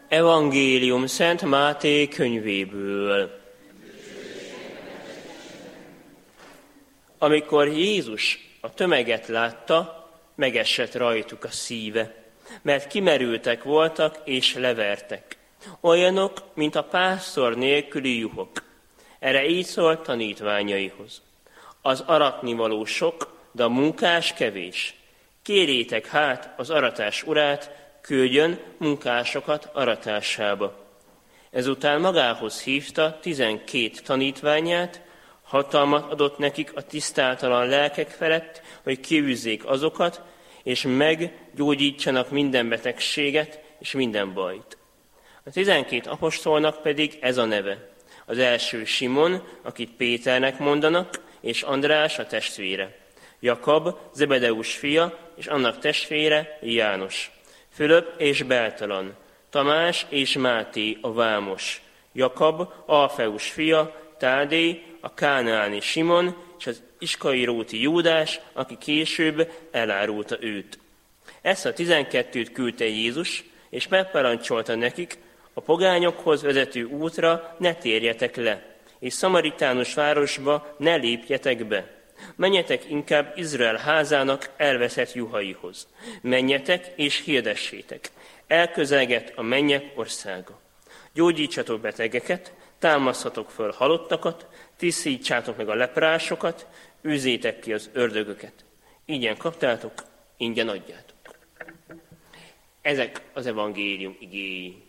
Evangélium Szent Máté könyvéből. Amikor Jézus a tömeget látta, megesett rajtuk a szíve, mert kimerültek voltak és levertek. Olyanok, mint a pásztor nélküli juhok. Erre így szólt tanítványaihoz. Az aratnivaló sok, de a munkás kevés. Kérjétek hát az aratás urát, küldjön munkásokat aratásába. Ezután magához hívta 12 tanítványát, hatalmat adott nekik a tisztátalan lelkek felett, hogy kiűzzék azokat, és meggyógyítsanak minden betegséget és minden bajt. A 12 apostolnak pedig ez a neve. Az első Simon, akit Péternek mondanak, és András a testvére. Jakab, Zebedeus fia, és annak testvére János. Fülöp és Beltalan, Tamás és Máté a vámos, Jakab, Alfeus fia, Tádé, a kánaáni Simon, és az iskairóti Júdás, aki később elárulta őt. Ezt a 12-t küldte Jézus, és megparancsolta nekik, a pogányokhoz vezető útra ne térjetek le, és szamaritánus városba ne lépjetek be. Menjetek inkább Izrael házának elveszett juhaihoz. Menjetek és hirdessétek. Elközelgett a mennyek országa. Gyógyítsatok betegeket, támaszhatok föl halottakat, tisztítsátok meg a leprásokat, űzzétek ki az ördögöket. Ingyen kaptátok, ingyen adjátok. Ezek az evangélium igéi.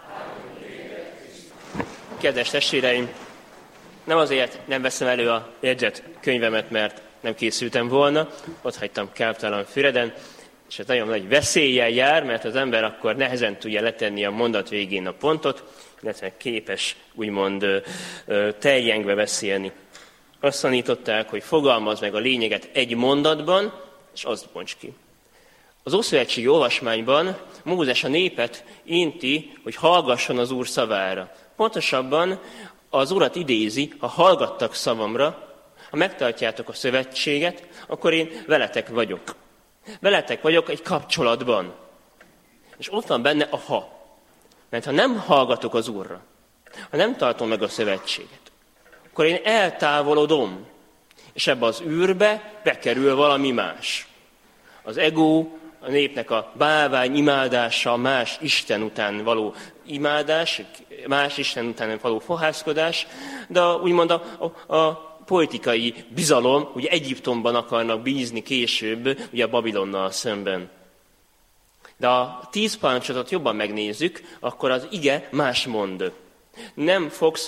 Kedves testvéreim, nem azért nem veszem elő a jegyzett könyvemet, mert nem készültem volna, ott hagytam káptalan Füreden, és ez nagyon nagy veszéllyel jár, mert az ember akkor nehezen tudja letenni a mondat végén a pontot, illetve képes úgymond teljengve beszélni. Azt tanították, hogy fogalmazd meg a lényeget egy mondatban, és azt bonts ki. Az Ószövetségi olvasmányban Mózes a népet inti, hogy hallgasson az Úr szavára. Pontosabban az Urat idézi, ha hallgattak szavamra, ha megtartjátok a szövetséget, akkor én veletek vagyok. Veletek vagyok egy kapcsolatban. És ott van benne a ha. Mert ha nem hallgatok az Úrra, ha nem tartom meg a szövetséget, akkor én eltávolodom, és ebbe az űrbe bekerül valami más. Az ego, a népnek a bálvány imádása, más Isten után való imádás, más Isten után való fohászkodás, de úgymond a politikai bizalom, ugye Egyiptomban akarnak bízni később, ugye Babilonnal szemben. De a 10 parancsolatot jobban megnézzük, akkor az ige más mond. Nem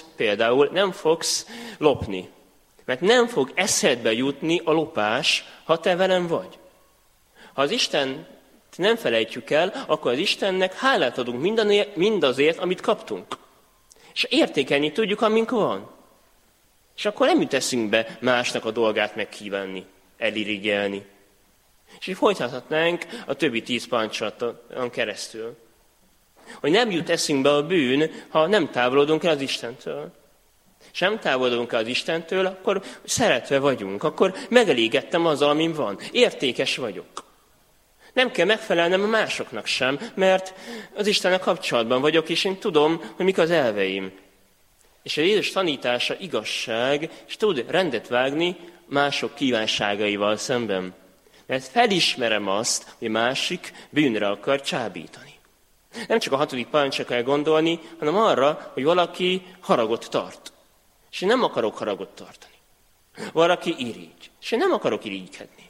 fogsz lopni, mert nem fog eszedbe jutni a lopás, ha te velem vagy. Ha az Isten nem felejtjük el, akkor az Istennek hálát adunk mindazért, amit kaptunk. És értékelni tudjuk, amink van. És akkor nem jut eszünkbe másnak a dolgát megkívánni, elirigyelni. És így folytathatnánk a többi 10 parancsolaton keresztül. Hogy nem jut eszünkbe a bűn, ha nem távolodunk el az Istentől. És nem távolodunk el az Istentől, akkor szeretve vagyunk, akkor megelégedtem azzal, amin van. Értékes vagyok. Nem kell megfelelnem a másoknak sem, mert az Istennel kapcsolatban vagyok, és én tudom, hogy mik az elveim. És a Jézus tanítása igazság, és tud rendet vágni mások kívánságaival szemben. Mert felismerem azt, hogy másik bűnre akar csábítani. Nem csak a 6. parancsra kell gondolni, hanem arra, hogy valaki haragot tart. És én nem akarok haragot tartani. Valaki irigy, és én nem akarok irigykedni.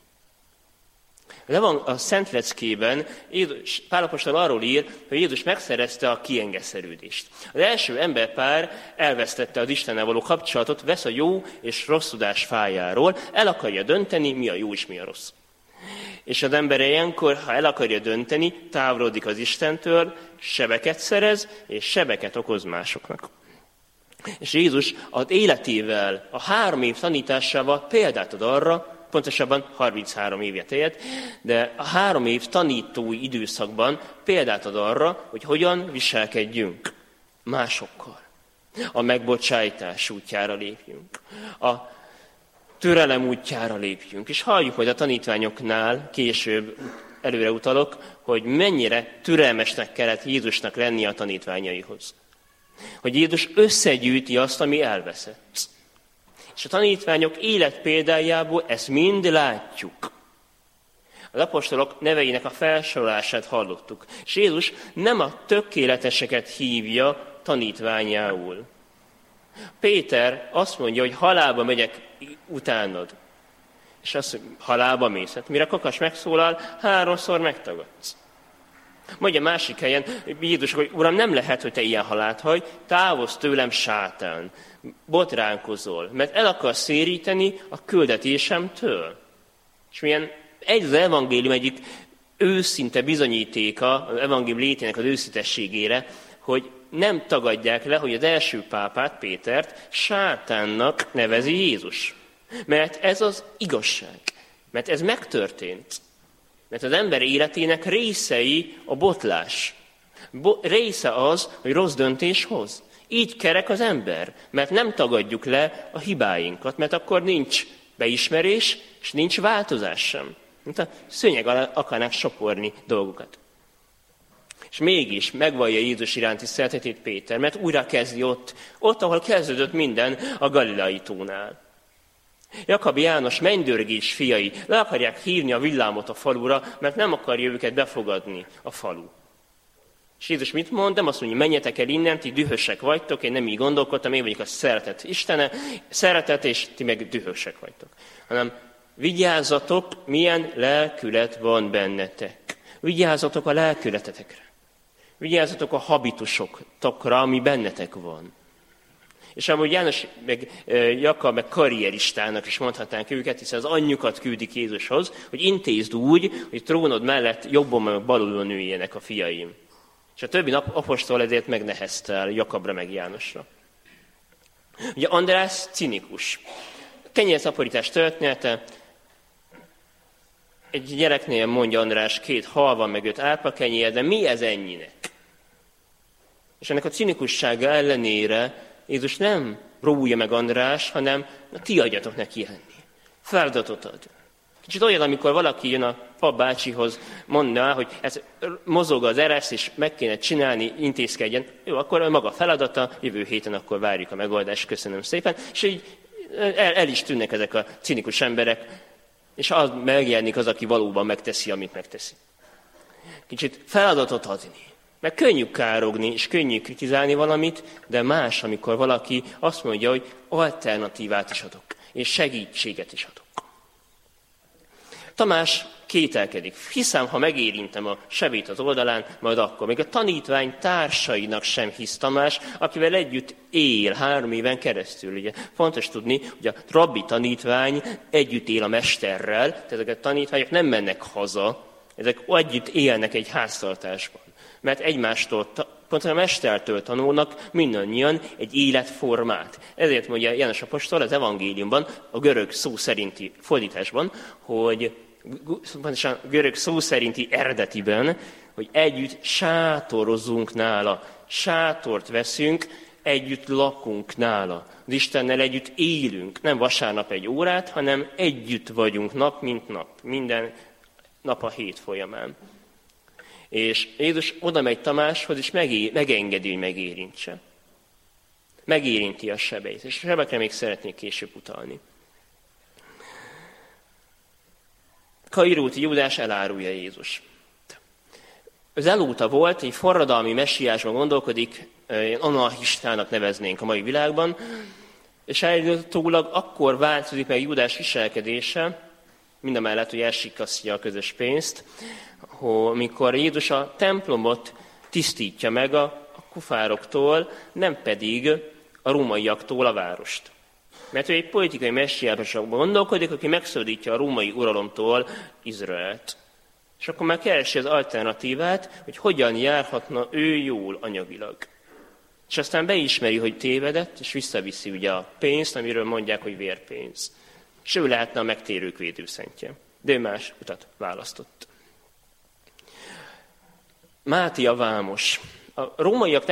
A Szent Leckében Pál apostol arról ír, hogy Jézus megszerezte a kiengeszerődést. Az első emberpár elvesztette az Istennel való kapcsolatot, vesz a jó és rossz tudás fájáról, el akarja dönteni, mi a jó és mi a rossz. És az ember ilyenkor, ha el akarja dönteni, távolodik az Istentől, sebeket szerez, és sebeket okoz másoknak. És Jézus az életével, a 3 év tanításával példát ad arra, pontosabban 33 évet élt, de a 3 év tanítói időszakban példát ad arra, hogy hogyan viselkedjünk másokkal. A megbocsájtás útjára lépjünk, a türelem útjára lépjünk. És halljuk majd a tanítványoknál később előre utalok, hogy mennyire türelmesnek kellett Jézusnak lennie a tanítványaihoz. Hogy Jézus összegyűjti azt, ami elveszett. És a tanítványok életpéldájából ezt mind látjuk. Az apostolok neveinek a felsorolását hallottuk. És Jézus nem a tökéleteseket hívja tanítványául. Péter azt mondja, hogy halálba megyek utánad. És azt mondja, halálba mész. Hát mire Kakas megszólal, 3-szor megtagadsz. Mondja másik helyen, Jézus, hogy Uram, nem lehet, hogy te ilyen halált hajj, távozz tőlem, sátán, botránkozol, mert el akarsz széríteni a küldetésemtől. És milyen az evangélium egyik őszinte bizonyítéka, az evangélium létének az őszintességére, hogy nem tagadják le, hogy az első pápát, Pétert, sátánnak nevezi Jézus. Mert ez az igazság. Mert ez megtörtént. Mert az ember életének részei a botlás. Része az, hogy rossz döntés hoz. Így kerek az ember, mert nem tagadjuk le a hibáinkat, mert akkor nincs beismerés, és nincs változás sem. Mint a szőnyeg alá akarnák soporni dolgokat. És mégis megvallja Jézus iránti szeretetét Péter, mert újra kezdi ott, ahol kezdődött minden, a Galileai tónál. Jakab János mennydörgés fiai le akarják hívni a villámot a falura, mert nem akarja őket befogadni a falu. És Jézus mit mond? Nem azt mondja, menjetek el innen, ti dühösek vagytok, én nem így gondolkodtam, én vagyok a szeretet Istene, szeretet, és ti meg dühösek vagytok. Hanem vigyázzatok, milyen lelkület van bennetek. Vigyázzatok a lelkületetekre. Vigyázzatok a habitusokra, ami bennetek van. És amúgy János, meg Jakab, meg karrieristának is mondhatnánk őket, hiszen az anyjukat küldik Jézushoz, hogy intézd úgy, hogy trónod mellett jobbon meg balulon üljenek a fiaim. És a többi apostol ezért megneheztel Jakabra meg Jánosra. Ugye András cinikus. Kenyérszaporítás története. Egy gyereknél mondja András, 2 hal van, meg 5 árpakenyér, de mi ez ennyinek? És ennek a cinikussága ellenére Jézus nem rója meg András, hanem ti adjatok neki enni. Feladatot ad. Kicsit olyan, amikor valaki jön a pap bácsihoz, mondja, hogy ez mozog az eresz, és meg kéne csinálni, intézkedjen. Jó, akkor maga feladata, jövő héten akkor várjuk a megoldást, köszönöm szépen. És így el is tűnnek ezek a cinikus emberek, és az megjelenik az, aki valóban megteszi, amit megteszi. Kicsit feladatot adni. Meg könnyű károgni, és könnyű kritizálni valamit, de más, amikor valaki azt mondja, hogy alternatívát is adok, és segítséget is adok. Tamás kételkedik. Hiszem, ha megérintem a sebét az oldalán, majd akkor. Még a tanítvány társainak sem hisz Tamás, akivel együtt él 3 éven keresztül. Ugye fontos tudni, hogy a rabbi tanítvány együtt él a mesterrel, tehát ezek a tanítványok nem mennek haza, ezek együtt élnek egy háztartásban. Mert egymástól, pont a mestertől tanulnak mindannyian egy életformát. Ezért mondja János apostol az evangéliumban, a görög szó szerinti fordításban, hogy pontosan görög szó szerinti eredetiben, hogy együtt sátorozunk nála, sátort veszünk, együtt lakunk nála. Az Istennel együtt élünk, nem vasárnap 1 órát, hanem együtt vagyunk nap, mint nap, minden nap a hét folyamán. És Jézus oda megy Tamáshoz, és megengedi, hogy megérintse. Megérinti a sebeit. És a sebekre még szeretnék később utalni. Kairóti Júdás elárulja Jézus. Az elóta volt, egy forradalmi messiásban gondolkodik, anarchistának neveznénk a mai világban, és állítólag akkor változik meg Júdás viselkedése, mindamellett, hogy elsikasztja a közös pénzt, amikor Jézus a templomot tisztítja meg a kufároktól, nem pedig a rómaiaktól a várost. Mert ő egy politikai messiásban gondolkodik, aki megszabadítja a római uralomtól Izraelt. És akkor már keresi az alternatívát, hogy hogyan járhatna ő jól anyagilag. És aztán beismeri, hogy tévedett, és visszaviszi ugye a pénzt, amiről mondják, hogy vérpénz. És ő lehetne a megtérők védőszentje. De ő más utat választott. Mátia vámos. A rómaiak nem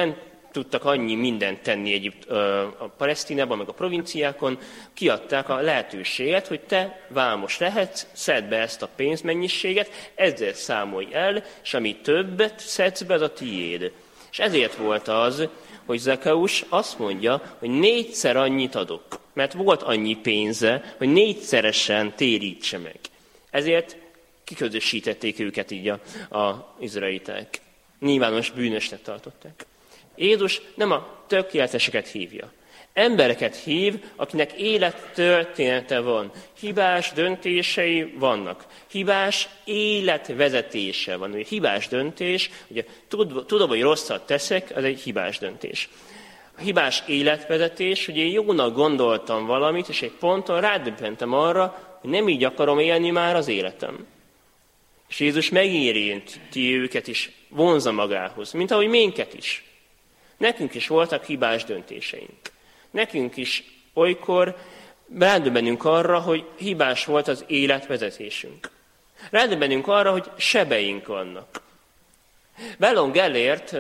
tudtak annyi mindent tenni a Palesztinában, meg a provinciákon, kiadták a lehetőséget, hogy te vámos lehetsz, szedd be ezt a pénzmennyiséget, ezzel számolj el, és ami többet szedsz be, az a tiéd. És ezért volt az, hogy Zakkeus azt mondja, hogy 4-szer annyit adok, mert volt annyi pénze, hogy 4-szeresen térítse meg. Ezért kiközösítették őket így az izraeliták. Nyilvános bűnösnek tartották. Jézus nem a tökéleteseket hívja. Embereket hív, akinek élettörténete van. Hibás döntései vannak. Hibás életvezetése van. Ugye hibás döntés, ugye tudom, hogy rosszat teszek, az egy hibás döntés. A hibás életvezetés, hogy én jónak gondoltam valamit, és egy ponton rádöbbentem arra, hogy nem így akarom élni már az életem. És Jézus megérinti őket is, vonzza magához, mint ahogy minket is. Nekünk is voltak hibás döntéseink. Nekünk is olykor rádöbbenünk arra, hogy hibás volt az életvezetésünk. Rádöbbenünk arra, hogy sebeink vannak. Bellon Gellért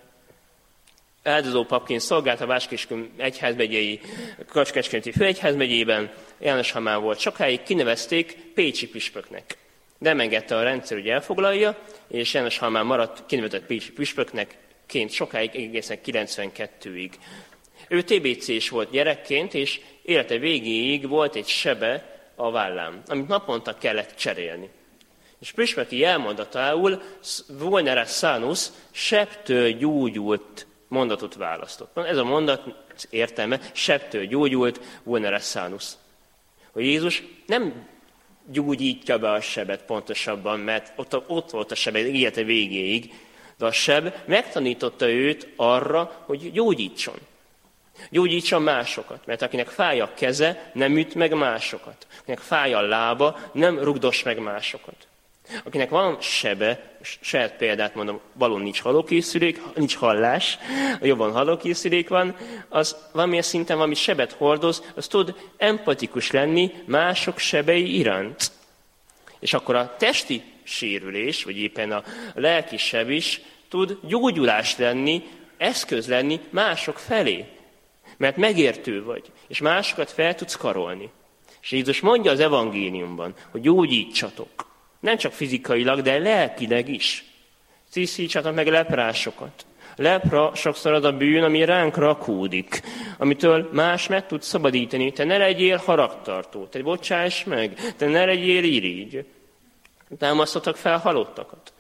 áldozópapként szolgált a Bács-Kiskun egyházmegyei, Kecskemeti főegyházmegyében, János Hamán volt sokáig, kinevezték pécsi püspöknek. De nem engedte a rendszer, hogy elfoglalja, és János Hamán maradt kinevezett pécsi püspöknek sokáig, egészen 92-ig. Ő TBC-s volt gyerekként, és élete végéig volt egy sebe a vállán, amit naponta kellett cserélni. És püspöki elmondatául vulnera sanus, sebtől gyógyult mondatot választott. Ez a mondat értelme, sebtől gyógyult vulnera sanus. Hogy Jézus nem gyógyítja be a sebet pontosabban, mert ott volt a sebe élete végéig, de a seb megtanította őt arra, hogy gyógyítson. Gyógyítson másokat, mert akinek fáj a keze, nem üt meg másokat. Akinek fáj a lába, nem rugdos meg másokat. Akinek van sebe, saját példát mondom, balon nincs hallókészülék, nincs hallás, jobban hallókészülék van, az valamilyen szinten valami sebet hordoz, az tud empatikus lenni mások sebei iránt. És akkor a testi sérülés, vagy éppen a lelki seb is tud gyógyulás lenni, eszköz lenni mások felé. Mert megértő vagy, és másokat fel tudsz karolni. És Jézus mondja az evangéliumban, hogy gyógyítsatok. Nem csak fizikailag, de lelkileg is. Tisztítsatok meg leprásokat. Lepra sokszor az a bűn, ami ránk rakódik, amitől más meg tud szabadítani. Te ne legyél haragtartó, te bocsáss meg, te ne legyél irigy. Támasztottak fel halottakat.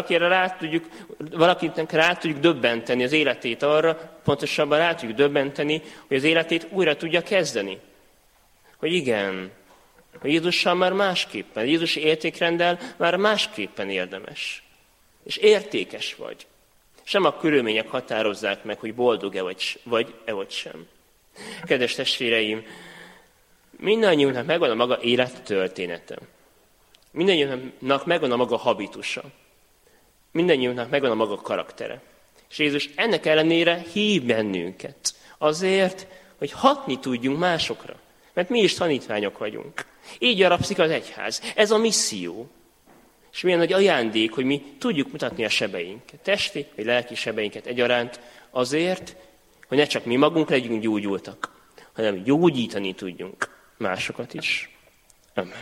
Valakinek rá tudjuk döbbenteni az életét arra, pontosabban rá tudjuk döbbenteni, hogy az életét újra tudja kezdeni. Hogy igen, hogy Jézussal már másképpen, Jézus értékrenddel már másképpen érdemes. És értékes vagy. Sem a körülmények határozzák meg, hogy boldog-e vagy sem. Kedves testvéreim, mindannyiunknak megvan a maga élettörténete. Mindannyiunknak megvan a maga habitusa. Mindannyiunknak megvan a maga karaktere. És Jézus ennek ellenére hív bennünket. Azért, hogy hatni tudjunk másokra. Mert mi is tanítványok vagyunk. Így alapszik az egyház. Ez a misszió. És milyen nagy ajándék, hogy mi tudjuk mutatni a sebeinket. Testi vagy lelki sebeinket egyaránt azért, hogy ne csak mi magunk legyünk gyógyultak, hanem gyógyítani tudjunk másokat is. Amen.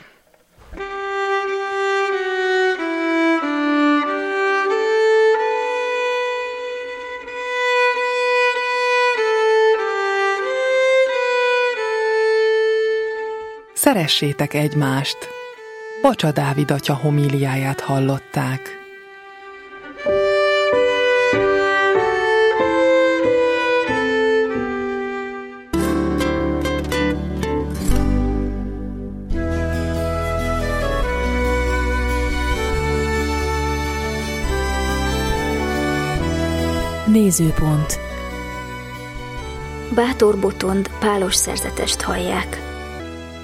Szeressétek egymást! Bacsa Dávid atya homíliáját hallották. Nézőpont. Bátor Botond pálos szerzetest hallják.